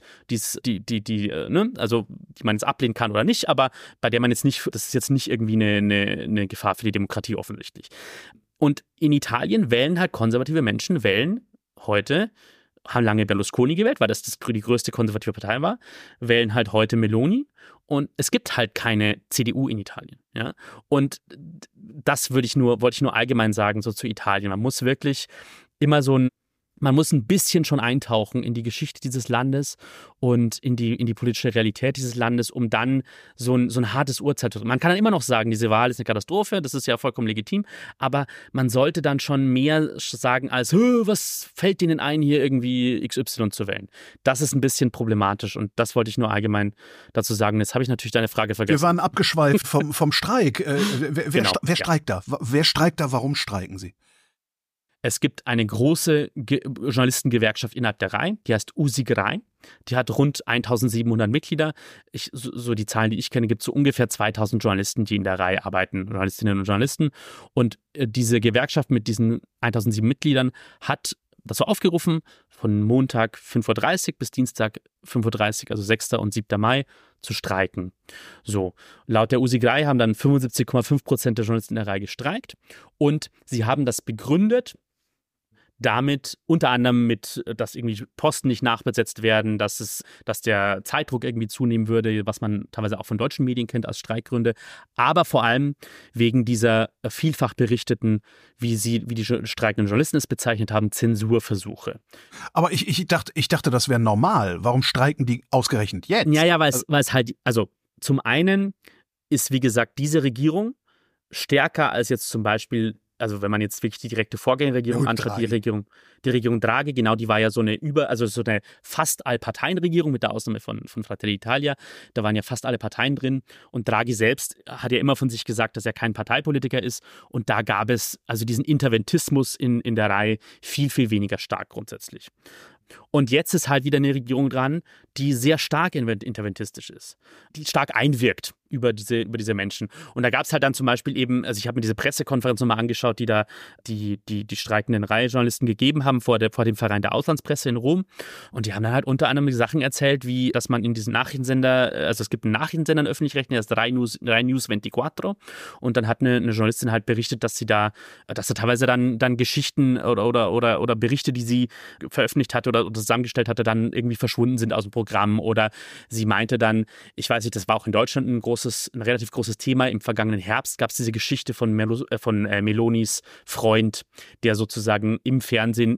also die man jetzt ablehnen kann oder nicht, aber bei der man jetzt nicht, das ist jetzt nicht irgendwie eine Gefahr für die Demokratie offensichtlich. Und in Italien wählen halt konservative Menschen, heute, haben lange Berlusconi gewählt, weil das die größte konservative Partei war, wählen halt heute Meloni und es gibt halt keine CDU in Italien. Ja? Und das wollte ich nur allgemein sagen, so zu Italien. Man muss wirklich immer man muss ein bisschen schon eintauchen in die Geschichte dieses Landes und in die politische Realität dieses Landes, um dann so ein hartes Urteil zu treffen. Man kann dann immer noch sagen, diese Wahl ist eine Katastrophe, das ist ja vollkommen legitim, aber man sollte dann schon mehr sagen als, was fällt Ihnen ein, hier irgendwie XY zu wählen? Das ist ein bisschen problematisch und das wollte ich nur allgemein dazu sagen. Jetzt habe ich natürlich deine Frage vergessen. Wir waren abgeschweift vom Streik. Wer streikt da? Wer streikt da? Warum streiken Sie? Es gibt eine große Journalistengewerkschaft innerhalb der RAI, die heißt USIG-RAI. Die hat rund 1700 Mitglieder. So die Zahlen, die ich kenne, gibt es so ungefähr 2000 Journalisten, die in der RAI arbeiten, Journalistinnen und Journalisten. Und diese Gewerkschaft mit diesen 1007 Mitgliedern hat dazu aufgerufen, von Montag 5:30 Uhr bis Dienstag 5:30 Uhr, also 6. und 7. Mai, zu streiken. So, laut der USIG-RAI haben dann 75,5% der Journalisten in der RAI gestreikt und sie haben das begründet, damit unter anderem dass irgendwie Posten nicht nachbesetzt werden, dass der Zeitdruck irgendwie zunehmen würde, was man teilweise auch von deutschen Medien kennt als Streikgründe, aber vor allem wegen dieser vielfach berichteten, wie die streikenden Journalisten es bezeichnet haben, Zensurversuche. Aber ich dachte, das wäre normal. Warum streiken die ausgerechnet jetzt? Ja, weil es halt, also zum einen ist, wie gesagt, diese Regierung stärker als jetzt zum Beispiel, also wenn man jetzt wirklich die direkte Vorgängerregierung antritt, die Regierung Draghi, genau, die war ja so eine fast Allparteienregierung mit der Ausnahme von Fratelli Italia, da waren ja fast alle Parteien drin und Draghi selbst hat ja immer von sich gesagt, dass er kein Parteipolitiker ist und da gab es also diesen Interventismus in der RAI viel, viel weniger stark grundsätzlich. Und jetzt ist halt wieder eine Regierung dran, die sehr stark interventistisch ist, die stark einwirkt über diese Menschen. Und da gab es halt dann zum Beispiel eben, also ich habe mir diese Pressekonferenz nochmal angeschaut, die da die streikenden Reihe-Journalisten gegeben haben vor dem Verein der Auslandspresse in Rom. Und die haben dann halt unter anderem Sachen erzählt, wie, dass man in diesen Nachrichtensender, also es gibt einen Nachrichtensender in öffentlich-rechtlichen, der ist Rai News 24. Und dann hat eine Journalistin halt berichtet, dass da teilweise dann Geschichten oder Berichte, die sie veröffentlicht hatte oder zusammengestellt hatte, dann irgendwie verschwunden sind aus dem Programm. Oder sie meinte dann, ich weiß nicht, das war auch in Deutschland ein großes ein relativ großes Thema. Im vergangenen Herbst gab es diese Geschichte von Melonis Freund, der sozusagen im Fernsehen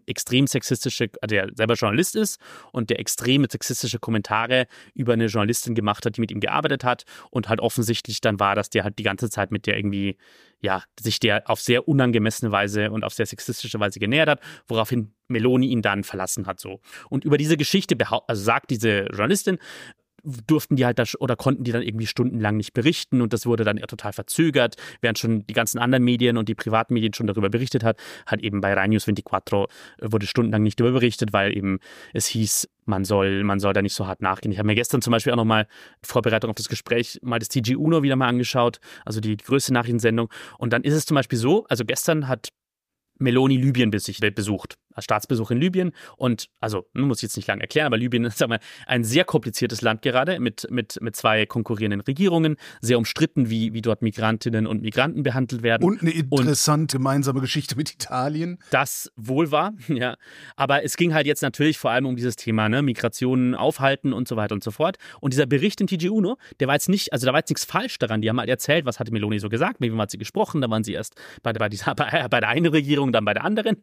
der selber Journalist ist und der extreme sexistische Kommentare über eine Journalistin gemacht hat, die mit ihm gearbeitet hat und halt offensichtlich dann war, dass der halt die ganze Zeit mit der irgendwie, ja, sich der auf sehr unangemessene Weise und auf sehr sexistische Weise genähert hat, woraufhin Meloni ihn dann verlassen hat, so. Und über diese Geschichte sagt diese Journalistin, durften die halt oder konnten die dann irgendwie stundenlang nicht berichten und das wurde dann eher total verzögert, während schon die ganzen anderen Medien und die Privatmedien schon darüber berichtet hat eben bei Rai News 24 wurde stundenlang nicht darüber berichtet, weil eben es hieß, man soll da nicht so hart nachgehen. Ich habe mir gestern zum Beispiel auch nochmal in Vorbereitung auf das Gespräch mal das TG Uno wieder mal angeschaut, also die größte Nachrichtensendung und dann ist es zum Beispiel so, also gestern hat Meloni Libyen besucht, als Staatsbesuch in Libyen und, also, muss ich jetzt nicht lange erklären, aber Libyen ist, ein sehr kompliziertes Land gerade mit zwei konkurrierenden Regierungen, sehr umstritten, wie dort Migrantinnen und Migranten behandelt werden. Und eine interessante gemeinsame Geschichte mit Italien. Das wohl war, ja. Aber es ging halt jetzt natürlich vor allem um dieses Thema, ne, Migration aufhalten und so weiter und so fort. Und dieser Bericht in TG Uno, da war jetzt nichts falsch daran. Die haben halt erzählt, was hatte Meloni so gesagt, mit wem hat sie gesprochen, da waren sie erst bei der einen Regierung, dann bei der anderen.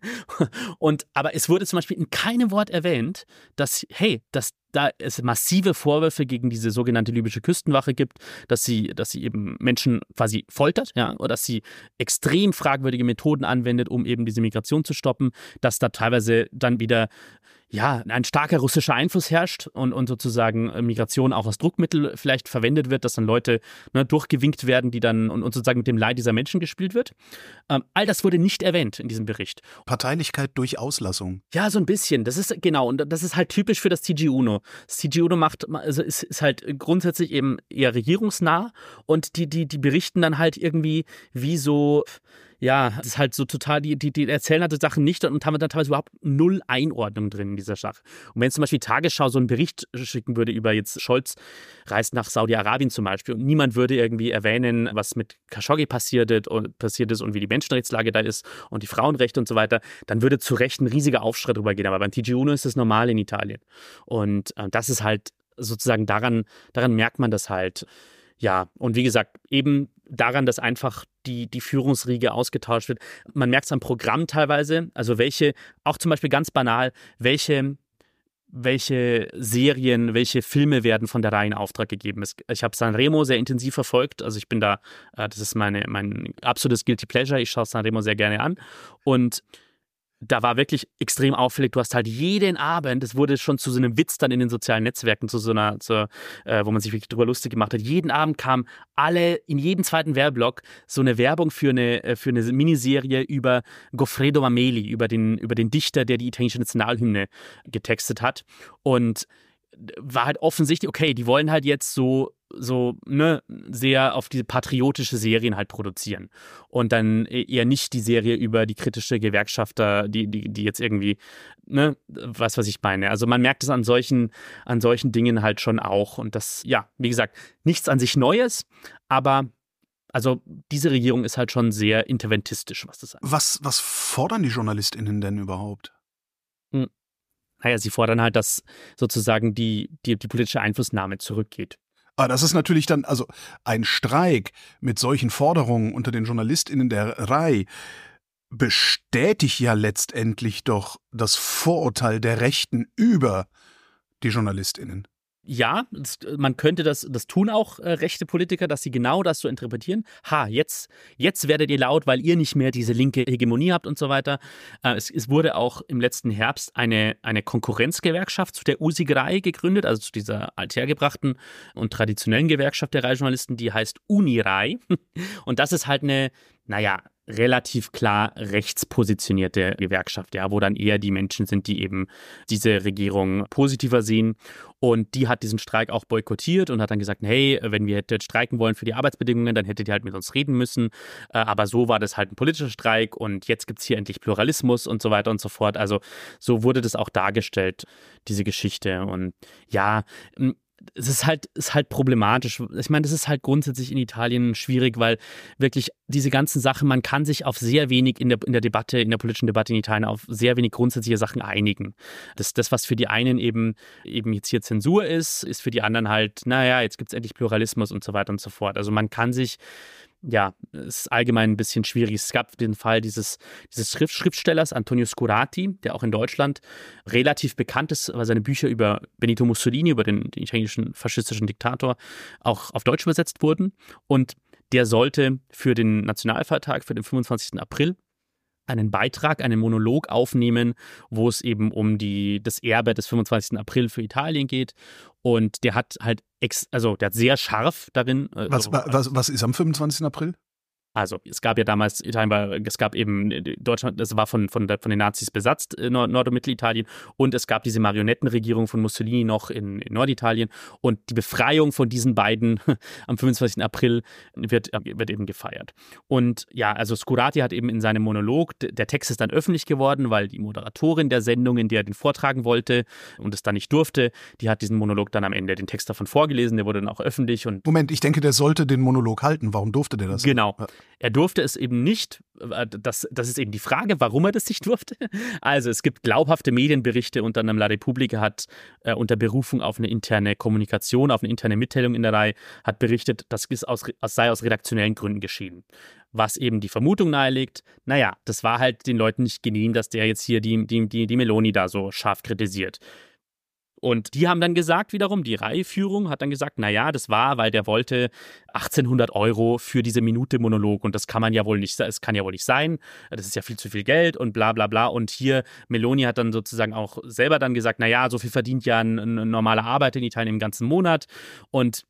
Aber es wurde zum Beispiel in keinem Wort erwähnt, dass da es massive Vorwürfe gegen diese sogenannte libysche Küstenwache gibt, dass sie eben Menschen quasi foltert, ja, oder dass sie extrem fragwürdige Methoden anwendet, um eben diese Migration zu stoppen, dass da teilweise dann wieder ein starker russischer Einfluss herrscht und sozusagen Migration auch als Druckmittel vielleicht verwendet wird, dass dann Leute durchgewinkt werden, die dann und sozusagen mit dem Leid dieser Menschen gespielt wird. All das wurde nicht erwähnt in diesem Bericht. Parteilichkeit durch Auslassung. Ja, so ein bisschen. Das ist genau, und das ist halt typisch für das TG Uno. Das TG Uno ist halt grundsätzlich eben eher regierungsnah und die berichten dann halt irgendwie wie so. Ja, das ist halt so total, die erzählen halt die Sachen nicht und haben dann teilweise überhaupt null Einordnung drin in dieser Sache. Und wenn zum Beispiel die Tagesschau so einen Bericht schicken würde über jetzt Scholz reist nach Saudi-Arabien zum Beispiel und niemand würde irgendwie erwähnen, was mit Khashoggi passiert ist und wie die Menschenrechtslage da ist und die Frauenrechte und so weiter, dann würde zu Recht ein riesiger Aufschrei drüber gehen. Aber beim TG Uno ist das normal in Italien. Und das ist halt sozusagen daran merkt man das halt. Ja, und wie gesagt, eben daran, dass einfach die Führungsriege ausgetauscht wird. Man merkt es am Programm teilweise, also auch zum Beispiel ganz banal, welche Serien, welche Filme werden von der Rai in Auftrag gegeben. Ich habe Sanremo sehr intensiv verfolgt, also ich bin da, das ist mein absolutes Guilty Pleasure, ich schaue Sanremo sehr gerne an und da war wirklich extrem auffällig, du hast halt jeden Abend, es wurde schon zu so einem Witz dann in den sozialen Netzwerken, wo man sich wirklich drüber lustig gemacht hat, jeden Abend kam in jedem zweiten Werbeblock so eine Werbung für eine Miniserie über Goffredo Mameli, über den Dichter, der die italienische Nationalhymne getextet hat und war halt offensichtlich, okay, die wollen halt jetzt so sehr auf diese patriotische Serien halt produzieren und dann eher nicht die Serie über die kritische Gewerkschafter, die jetzt irgendwie, was ich meine. Also man merkt es an solchen Dingen halt schon auch und das, ja, wie gesagt, nichts an sich Neues, aber also diese Regierung ist halt schon sehr interventistisch, was das angeht. Was fordern die JournalistInnen denn überhaupt? Naja, sie fordern halt, dass sozusagen die politische Einflussnahme zurückgeht. Aber das ist natürlich dann, also ein Streik mit solchen Forderungen unter den JournalistInnen der Rai bestätigt ja letztendlich doch das Vorurteil der Rechten über die JournalistInnen. Ja, man könnte das tun auch rechte Politiker, dass sie genau das so interpretieren. Jetzt werdet ihr laut, weil ihr nicht mehr diese linke Hegemonie habt und so weiter. Es wurde auch im letzten Herbst eine Konkurrenzgewerkschaft zu der Usigrai gegründet, also zu dieser althergebrachten und traditionellen Gewerkschaft der Rai-Journalisten, die heißt Unirai. Und das ist halt eine, relativ klar rechtspositionierte Gewerkschaft, ja, wo dann eher die Menschen sind, die eben diese Regierung positiver sehen. Und die hat diesen Streik auch boykottiert und hat dann gesagt, hey, wenn wir hätten streiken wollen für die Arbeitsbedingungen, dann hättet ihr halt mit uns reden müssen. Aber so war das halt ein politischer Streik und jetzt gibt es hier endlich Pluralismus und so weiter und so fort. Also so wurde das auch dargestellt, diese Geschichte. Und ja, ist halt problematisch. Ich meine, das ist halt grundsätzlich in Italien schwierig, weil wirklich diese ganzen Sachen, man kann sich auf sehr wenig in der Debatte, in der politischen Debatte in Italien auf sehr wenig grundsätzliche Sachen einigen. Das, was für die einen eben jetzt hier Zensur ist für die anderen halt, naja, jetzt gibt es endlich Pluralismus und so weiter und so fort. Also man kann sich, ja, es ist allgemein ein bisschen schwierig. Es gab den Fall dieses Schriftstellers Antonio Scurati, der auch in Deutschland relativ bekannt ist, weil seine Bücher über Benito Mussolini, über den italienischen faschistischen Diktator, auch auf Deutsch übersetzt wurden. Und der sollte für den Nationalfeiertag, für den 25. April, einen Beitrag, einen Monolog aufnehmen, wo es eben um das Erbe des 25. April für Italien geht. Und der hat halt, der hat sehr scharf darin. Was ist am 25. April? Also es gab ja damals, es gab eben Deutschland, das war von den Nazis besetzt, Nord- und Mittelitalien, und es gab diese Marionettenregierung von Mussolini noch in Norditalien, und die Befreiung von diesen beiden am 25. April wird eben gefeiert. Und ja, also Scurati hat eben in seinem Monolog, der Text ist dann öffentlich geworden, weil die Moderatorin der Sendung, in der er den vortragen wollte und es dann nicht durfte, die hat diesen Monolog dann am Ende, den Text davon vorgelesen, der wurde dann auch öffentlich. Und Moment, ich denke, der sollte den Monolog halten. Warum durfte der das? Genau. Ja. Er durfte es eben nicht, das ist eben die Frage, warum er das nicht durfte. Also es gibt glaubhafte Medienberichte, unter anderem La Repubblica hat unter Berufung auf eine interne Kommunikation, auf eine interne Mitteilung in der Reihe, hat berichtet, das sei aus redaktionellen Gründen geschehen. Was eben die Vermutung nahelegt, naja, das war halt den Leuten nicht genehm, dass der jetzt hier die Meloni da so scharf kritisiert. Und die haben dann gesagt, wiederum, die Reiheführung hat dann gesagt, naja, das war, weil der wollte 1.800 € für diese Minute Monolog, und das kann ja wohl nicht sein, das ist ja viel zu viel Geld und bla bla bla. Und hier, Meloni hat dann sozusagen auch selber dann gesagt, naja, so viel verdient ja ein normaler Arbeiter in Italien im ganzen Monat. Und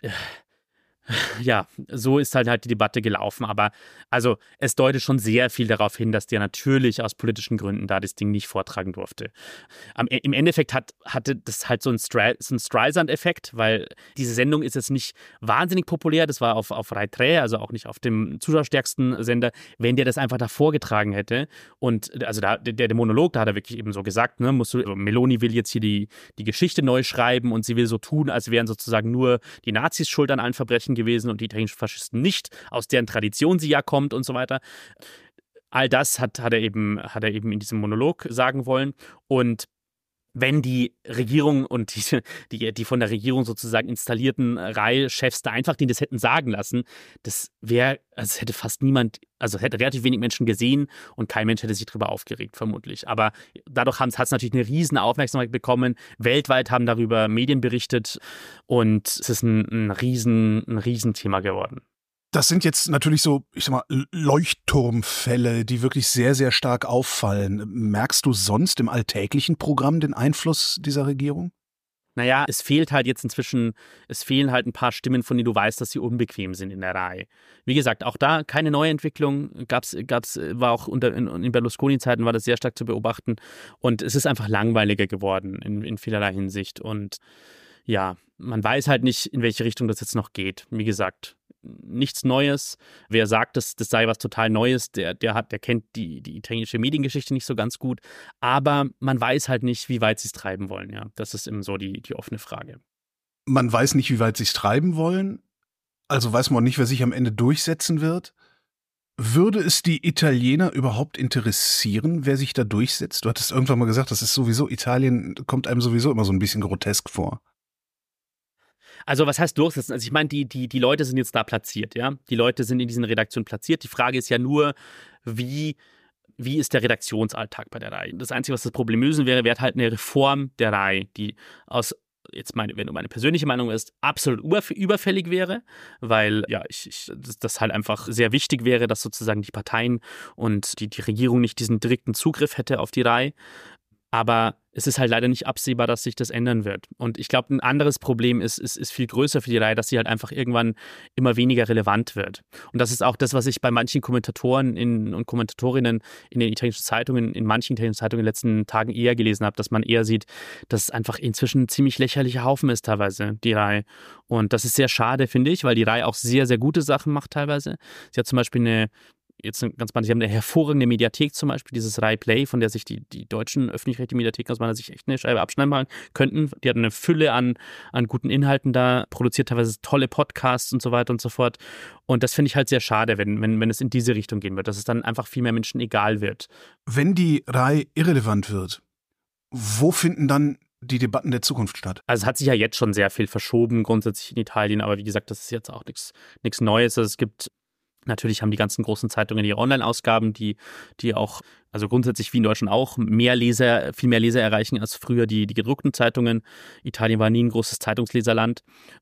ja, so ist halt die Debatte gelaufen. Aber also es deutet schon sehr viel darauf hin, dass der natürlich aus politischen Gründen da das Ding nicht vortragen durfte. Im Endeffekt hatte das halt so einen Streisand-Effekt, weil diese Sendung ist jetzt nicht wahnsinnig populär. Das war auf Rai 3, also auch nicht auf dem zuschauerstärksten Sender, wenn der das einfach da vorgetragen hätte. Und also der Monolog, da hat er wirklich eben so gesagt, ne, Meloni will jetzt hier die Geschichte neu schreiben und sie will so tun, als wären sozusagen nur die Nazis schuld an allen Verbrechen gewesen und die italienischen Faschisten nicht, aus deren Tradition sie ja kommt und so weiter. All das hat er eben in diesem Monolog sagen wollen. Und wenn die Regierung und die von der Regierung sozusagen installierten Rai-Chefs da einfach denen das hätten sagen lassen, das hätte fast niemand, also hätte relativ wenig Menschen gesehen und kein Mensch hätte sich darüber aufgeregt, vermutlich. Aber dadurch hat es natürlich eine riesen Aufmerksamkeit bekommen. Weltweit haben darüber Medien berichtet und es ist ein Riesenthema geworden. Das sind jetzt natürlich so, ich sag mal, Leuchtturmfälle, die wirklich sehr, sehr stark auffallen. Merkst du sonst im alltäglichen Programm den Einfluss dieser Regierung? Naja, es fehlen halt ein paar Stimmen, von denen du weißt, dass sie unbequem sind in der Reihe. Wie gesagt, auch da keine Neuentwicklung, war auch in Berlusconi-Zeiten war das sehr stark zu beobachten, und es ist einfach langweiliger geworden in vielerlei Hinsicht, und ja, man weiß halt nicht, in welche Richtung das jetzt noch geht. Wie gesagt, nichts Neues. Wer sagt, das sei was total Neues, der kennt die italienische Mediengeschichte nicht so ganz gut. Aber man weiß halt nicht, wie weit sie es treiben wollen. Ja, das ist eben so die offene Frage. Man weiß nicht, wie weit sie es treiben wollen. Also weiß man auch nicht, wer sich am Ende durchsetzen wird. Würde es die Italiener überhaupt interessieren, wer sich da durchsetzt? Du hattest irgendwann mal gesagt, das ist sowieso, Italien kommt einem sowieso immer so ein bisschen grotesk vor. Also was heißt durchsetzen? Also ich meine, die Leute sind jetzt da platziert, ja. Die Leute sind in diesen Redaktionen platziert. Die Frage ist ja nur, wie ist der Redaktionsalltag bei der Reihe? Das Einzige, was das Problem lösen wäre halt eine Reform der Reihe, die wenn du meine persönliche Meinung ist, absolut überfällig wäre, weil ja, das halt einfach sehr wichtig wäre, dass sozusagen die Parteien und die Regierung nicht diesen direkten Zugriff hätte auf die Reihe. Aber es ist halt leider nicht absehbar, dass sich das ändern wird. Und ich glaube, ein anderes Problem ist viel größer für die Reihe, dass sie halt einfach irgendwann immer weniger relevant wird. Und das ist auch das, was ich bei manchen Kommentatoren und Kommentatorinnen in den italienischen Zeitungen, in manchen italienischen Zeitungen in den letzten Tagen eher gelesen habe, dass man eher sieht, dass es einfach inzwischen ein ziemlich lächerlicher Haufen ist teilweise, die Reihe. Und das ist sehr schade, finde ich, weil die Reihe auch sehr, sehr gute Sachen macht teilweise. Sie hat zum Beispiel jetzt ganz spannend, sie haben eine hervorragende Mediathek zum Beispiel, dieses Rai Play, von der sich die deutschen öffentlich-rechtlichen Mediatheken aus meiner Sicht echt eine Scheibe abschneiden könnten. Die hat eine Fülle an guten Inhalten da, produziert teilweise tolle Podcasts und so weiter und so fort. Und das finde ich halt sehr schade, wenn es in diese Richtung gehen wird, dass es dann einfach viel mehr Menschen egal wird. Wenn die Rai irrelevant wird, wo finden dann die Debatten der Zukunft statt? Also es hat sich ja jetzt schon sehr viel verschoben, grundsätzlich in Italien, aber wie gesagt, das ist jetzt auch nichts Neues. Also es gibt, natürlich haben die ganzen großen Zeitungen ihre Online-Ausgaben, die auch, also grundsätzlich wie in Deutschland auch, viel mehr Leser erreichen als früher die gedruckten Zeitungen. Italien war nie ein großes Zeitungsleserland.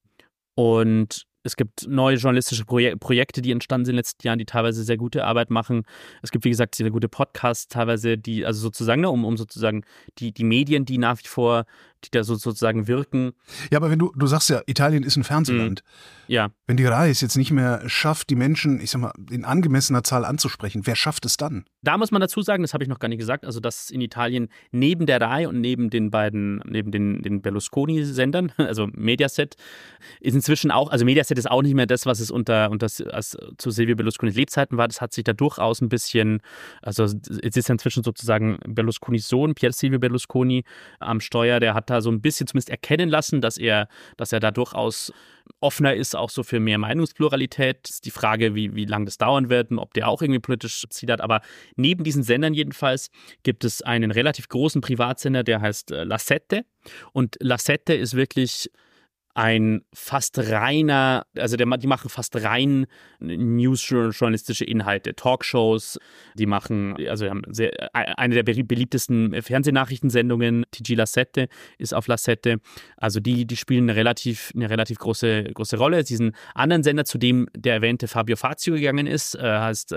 Und es gibt neue journalistische Projekte, die entstanden sind in den letzten Jahren, die teilweise sehr gute Arbeit machen. Es gibt, wie gesagt, sehr gute Podcasts teilweise, die, also sozusagen, um sozusagen die Medien, die nach wie vor, die da sozusagen wirken. Ja, aber wenn du sagst ja, Italien ist ein Fernsehland. Ja. Wenn die Rai es jetzt nicht mehr schafft, die Menschen, ich sag mal, in angemessener Zahl anzusprechen, wer schafft es dann? Da muss man dazu sagen, das habe ich noch gar nicht gesagt, also dass in Italien neben der Rai und neben den den Berlusconi-Sendern, also Mediaset, ist inzwischen auch, also Mediaset ist auch nicht mehr das, was es als zu Silvio Berlusconis Lebzeiten war. Das hat sich da durchaus ein bisschen, also es ist ja inzwischen sozusagen Berlusconis Sohn, Pier Silvio Berlusconi, am Steuer, der hat da so ein bisschen zumindest erkennen lassen, dass er da durchaus offener ist, auch so für mehr Meinungspluralität. Das ist die Frage, wie lange das dauern wird und ob der auch irgendwie politisch Ziel hat. Aber neben diesen Sendern jedenfalls gibt es einen relativ großen Privatsender, der heißt La Sette. Und La Sette ist wirklich ein fast reiner, also die machen fast rein newsjournalistische Inhalte, Talkshows, die machen, also haben eine der beliebtesten Fernsehnachrichtensendungen, TG La Sette ist auf La Sette, also die spielen eine relativ große Rolle. Diesen anderen Sender, zu dem der erwähnte Fabio Fazio gegangen ist, heißt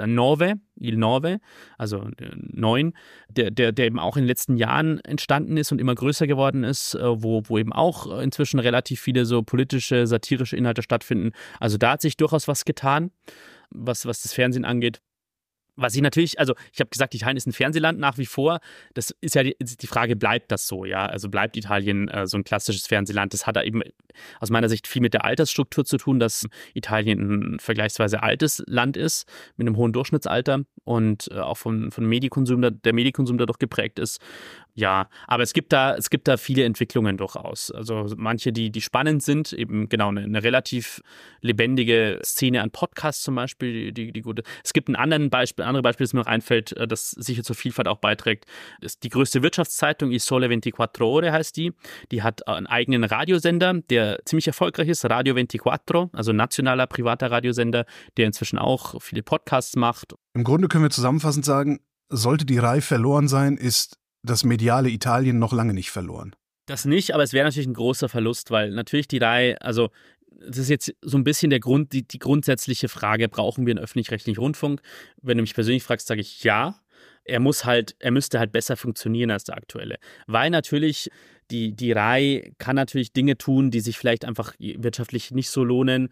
Il Nove, also 9, der eben auch in den letzten Jahren entstanden ist und immer größer geworden ist, wo eben auch inzwischen relativ viele so politische, satirische Inhalte stattfinden. Also da hat sich durchaus was getan, was das Fernsehen angeht. Was ich natürlich, also ich habe gesagt, Italien ist ein Fernsehland nach wie vor. Das ist ja die Frage, bleibt das so, ja? Also bleibt Italien so ein klassisches Fernsehland? Das hat da eben aus meiner Sicht viel mit der Altersstruktur zu tun, dass Italien ein vergleichsweise altes Land ist, mit einem hohen Durchschnittsalter und auch von Medienkonsum, der Medienkonsum dadurch geprägt ist. Ja, aber es gibt da viele Entwicklungen durchaus. Also manche, die spannend sind, eben genau eine relativ lebendige Szene an Podcasts zum Beispiel, die gute. Es gibt andere Beispiel, das mir noch einfällt, das sicher zur Vielfalt auch beiträgt. Das ist die größte Wirtschaftszeitung, Il Sole 24 Ore heißt die. Die hat einen eigenen Radiosender, der ziemlich erfolgreich ist, Radio 24, also nationaler privater Radiosender, der inzwischen auch viele Podcasts macht. Im Grunde können wir zusammenfassend sagen, sollte die Rai verloren sein, ist das mediale Italien noch lange nicht verloren. Das nicht, aber es wäre natürlich ein großer Verlust, weil natürlich die Rai, also das ist jetzt so ein bisschen die grundsätzliche Frage, brauchen wir einen öffentlich-rechtlichen Rundfunk? Wenn du mich persönlich fragst, sage ich ja. Er müsste halt besser funktionieren als der aktuelle. Weil natürlich die Rai kann natürlich Dinge tun, die sich vielleicht einfach wirtschaftlich nicht so lohnen,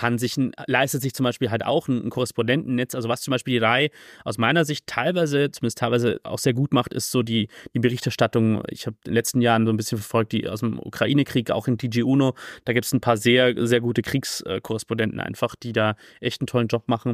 leistet sich zum Beispiel halt auch ein Korrespondentennetz. Also was zum Beispiel die Rai aus meiner Sicht zumindest teilweise auch sehr gut macht, ist so die Berichterstattung. Ich habe in den letzten Jahren so ein bisschen verfolgt, die aus dem Ukraine-Krieg, auch in TG Uno. Da gibt es ein paar sehr, sehr gute Kriegskorrespondenten einfach, die da echt einen tollen Job machen.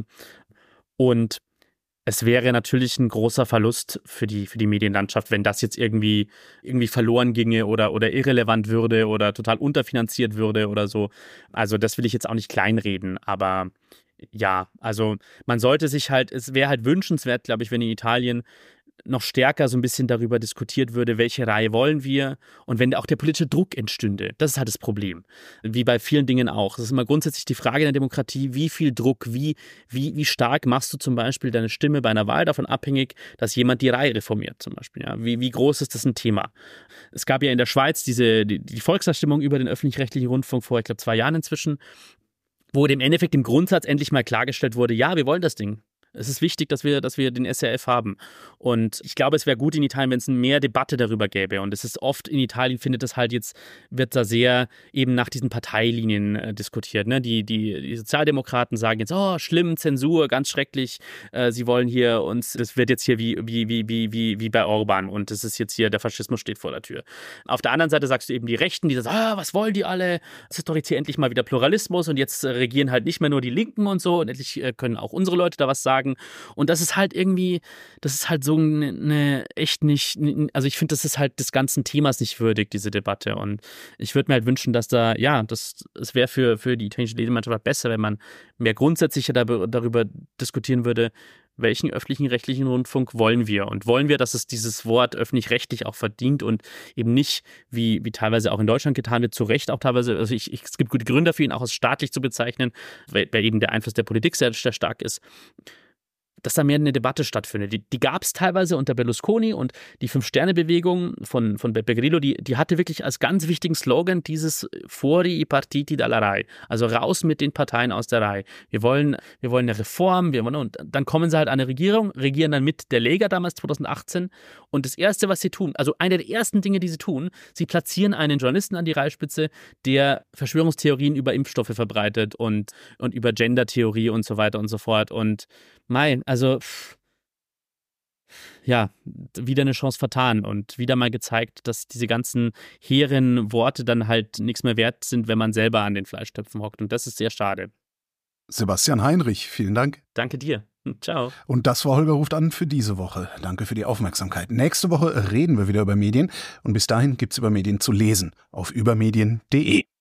Und es wäre natürlich ein großer Verlust für die Medienlandschaft, wenn das jetzt irgendwie verloren ginge oder irrelevant würde oder total unterfinanziert würde oder so. Also das will ich jetzt auch nicht kleinreden, aber ja, also man sollte sich halt, es wäre halt wünschenswert, glaube ich, wenn in Italien noch stärker so ein bisschen darüber diskutiert würde, welche Reihe wollen wir und wenn auch der politische Druck entstünde. Das ist halt das Problem. Wie bei vielen Dingen auch. Das ist immer grundsätzlich die Frage in der Demokratie, wie viel Druck, wie stark machst du zum Beispiel deine Stimme bei einer Wahl davon abhängig, dass jemand die Reihe reformiert zum Beispiel. Ja? Wie groß ist das ein Thema? Es gab ja in der Schweiz die Volksabstimmung über den öffentlich-rechtlichen Rundfunk vor, ich glaube, 2 Jahren inzwischen, wo im Endeffekt im Grundsatz endlich mal klargestellt wurde, ja, wir wollen das Ding. Es ist wichtig, dass wir den SRF haben. Und ich glaube, es wäre gut in Italien, wenn es mehr Debatte darüber gäbe. Und es ist oft in Italien, wird da sehr eben nach diesen Parteilinien diskutiert. Ne? Die Sozialdemokraten sagen jetzt, oh, schlimm, Zensur, ganz schrecklich. Sie wollen hier uns, das wird jetzt hier wie bei Orban. Und das ist jetzt hier, der Faschismus steht vor der Tür. Auf der anderen Seite sagst du eben die Rechten, die sagen, was wollen die alle? Es ist doch jetzt hier endlich mal wieder Pluralismus und jetzt regieren halt nicht mehr nur die Linken und so. Und endlich können auch unsere Leute da was sagen. sagen. Und das ist halt irgendwie, das ist halt so eine echt nicht, also ich finde, das ist halt des ganzen Themas nicht würdig, diese Debatte. Und ich würde mir halt wünschen, dass da, ja, es wäre für die italienische Lesemannschaft besser, wenn man mehr grundsätzlicher darüber diskutieren würde, welchen öffentlich-rechtlichen Rundfunk wollen wir? Und wollen wir, dass es dieses Wort öffentlich-rechtlich auch verdient und eben nicht, wie teilweise auch in Deutschland getan wird, zu Recht auch teilweise, also es gibt gute Gründe dafür, ihn auch als staatlich zu bezeichnen, weil eben der Einfluss der Politik sehr, sehr stark ist, dass da mehr eine Debatte stattfindet. Die gab es teilweise unter Berlusconi und die Fünf-Sterne-Bewegung von Beppe Grillo, die hatte wirklich als ganz wichtigen Slogan dieses Fuori i partiti dalla RAI, also raus mit den Parteien aus der RAI. Wir wollen eine Reform, und dann kommen sie halt an eine Regierung, regieren dann mit der Lega damals 2018 und das Erste, was sie tun, also eine der ersten Dinge, die sie tun, sie platzieren einen Journalisten an die RAI-Spitze, der Verschwörungstheorien über Impfstoffe verbreitet und über Gender-Theorie und so weiter und so fort und also ja, wieder eine Chance vertan und wieder mal gezeigt, dass diese ganzen hehren Worte dann halt nichts mehr wert sind, wenn man selber an den Fleischtöpfen hockt. Und das ist sehr schade. Sebastian Heinrich, vielen Dank. Danke dir. Ciao. Und das war Holger ruft an für diese Woche. Danke für die Aufmerksamkeit. Nächste Woche reden wir wieder über Medien und bis dahin gibt's über Medien zu lesen auf übermedien.de.